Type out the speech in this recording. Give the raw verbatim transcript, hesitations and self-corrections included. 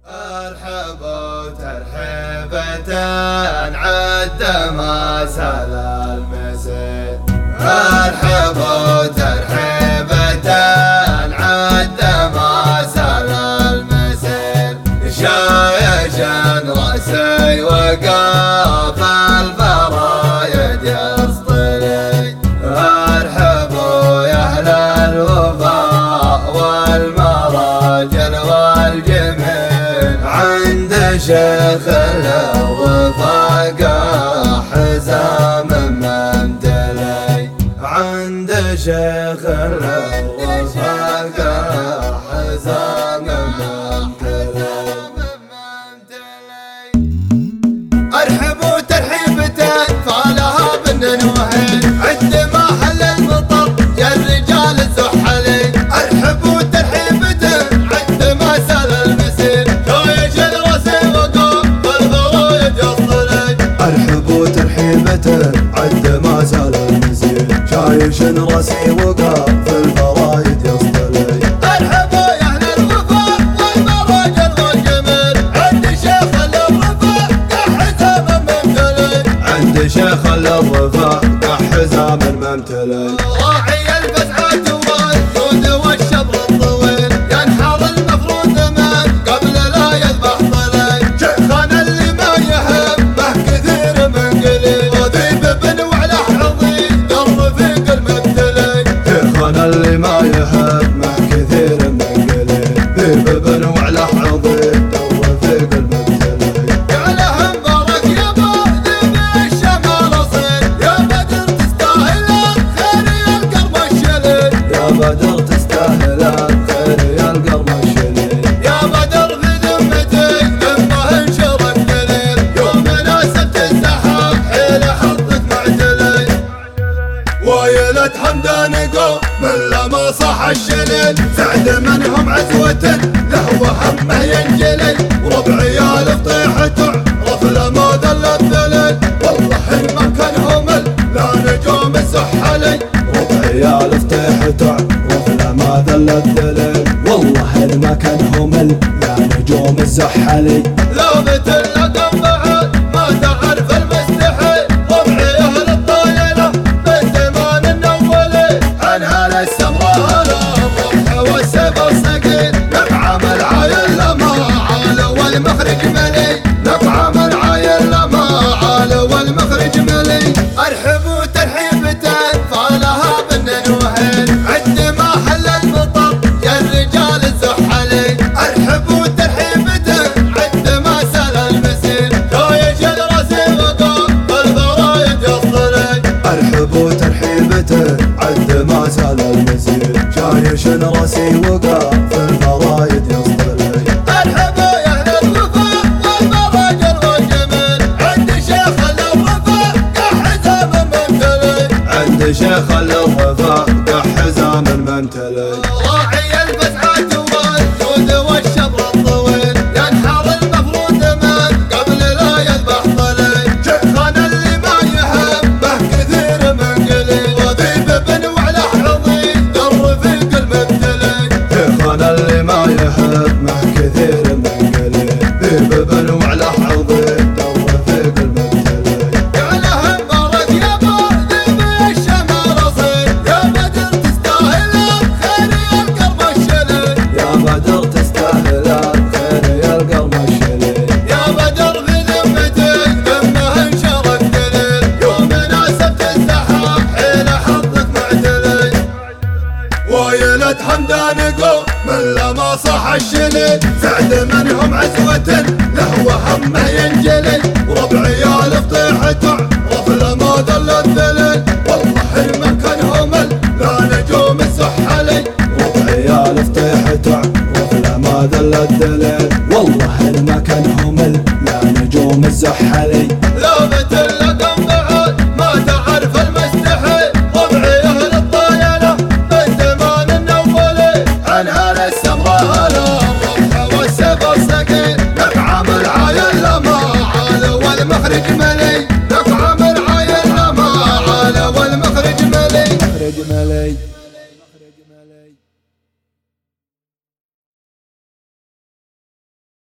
ارحبوا ترحيبة عد ما سال المسير. ارحبوا ترحيبة عد ما سال المسير. شايشا راسي وقاف الفرايد يصطلي. ارحبوا يا اهل الوفاء والمراجل والجميل عند شيخ الوفاق حزام ممتلي. عند شيخ الوفاق حزام ممتلي. ارحبوا ترحيبة فالها بالنوحين عند ما حل المطر يا الرجال الزحلي. ارحبوا ترحيبة عند ما سال المسير. شايش الراسي وقاف بالفرايد يصطلي. ارحبوا ترحيبة عد ما سال المسير. شايش راسي وقاف بالفرايد يصطلي. ارحبوا يا اهل الوفاء والمراجل والجميل عند شيخ الوفاء كحزام ممتلي. عند شيخ الوفاء كحزام ممتلي. راعي الفزعات والجود والشبر الطويل ينحر المفروض من قبل لا يذبح طلي. شيخنا اللي ما يهمه كثير من قليل وذيب بن وعلى حظي الرفيق المبتلي. شيخنا اللي ما يهمه كثير من قليل ذيب بن وعلى حظي الرفيق المبتلي. يا له مبارك يا ذيب الشمال اصيل. يا بدر تستاهل الخير يا القرم الشليل. يا بدر تستاهل الخير يا القرم الشليل. يا بدر في ذمتك لما انشرك دليل. يوم ناسبت السحاب حيل حظك معتلي. ويلة حمدان قوم من لما صح الشليل. سعد منهم عزوة له وهمه ينجلي. وربعيال فطيحة رفل ما ذل الذليل. والله ما كان همل لا نجوم الزحلي. ربعيال فطيحة رفل ما ذل الدليل. والله ما كان همل يا نجوم الزحلي. لو مثل لقم بعد ما تعرف المستحيل. ربعي اهل الطايلة بالزمان النولي. عنها للسمرة الرمح والسيف الصقيل. نبعم العايل لما عال والمخرج ملي. نبعم العايل لما عال والمخرج ملي. ارحبوا ترحيبة فالها بالنوحين عند ما حل المطر يا الرجال الزحلي. ارحبوا ترحيبة عند ما سال المسير. شايش الراسي وقاف بالفرايد يصطلي. ارحبوا ترحيبة عد ما سال المسير. شايش راسي وقاف الفرايد يصطلي. ارحبوا يا اهل الوفاء والمراجل والجميل عند شيخ الوفاء كحزام ممتلي. عند شيخ الوفاء كحزام ممتلي. راعي الفزعات والجود والشبر الطويل ينحر المفروض من قبل لا يذبح طلي. شيخنا اللي ما يهمه كثير من قليل وذيب بن وعلى حظي الرفيق المبتلي. شيخنا اللي ما يهمه كثير من قليل ذيب بن وعلى حظي الرفيق المبتلي. يا له مبارك يا ذيب الشمال اصيل. يا بدر تستاهل الخير يا القرم الشليل. يا بدر تستاهل الخير يا القرم الشليل. يا بدر في ذمتك لما انشرك دليل. يوم ناسبت السحاب حيل حظك معتلي. ويلة حمدان قوم من لما صح الشليل. سعد منهم عزوة له وهمه ينجلي.